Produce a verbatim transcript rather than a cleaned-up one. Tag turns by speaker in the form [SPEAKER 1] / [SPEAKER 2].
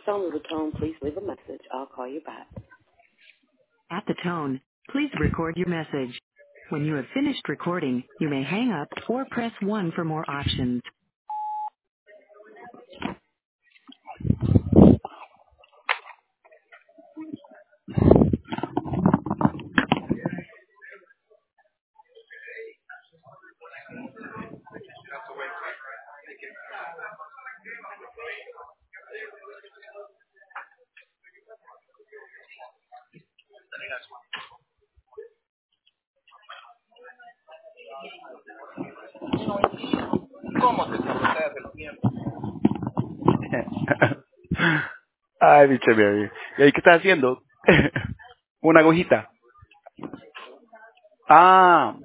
[SPEAKER 1] tone of the tone, please leave a message. I'll call you back.
[SPEAKER 2] At the tone, please record your message. When you have finished recording, you may hang up or press one for more options.
[SPEAKER 3] ¿Cómo te saboteas el tiempo? Ay, bicho, baby. ¿Y ahí qué estás haciendo? Una agujita. Ah,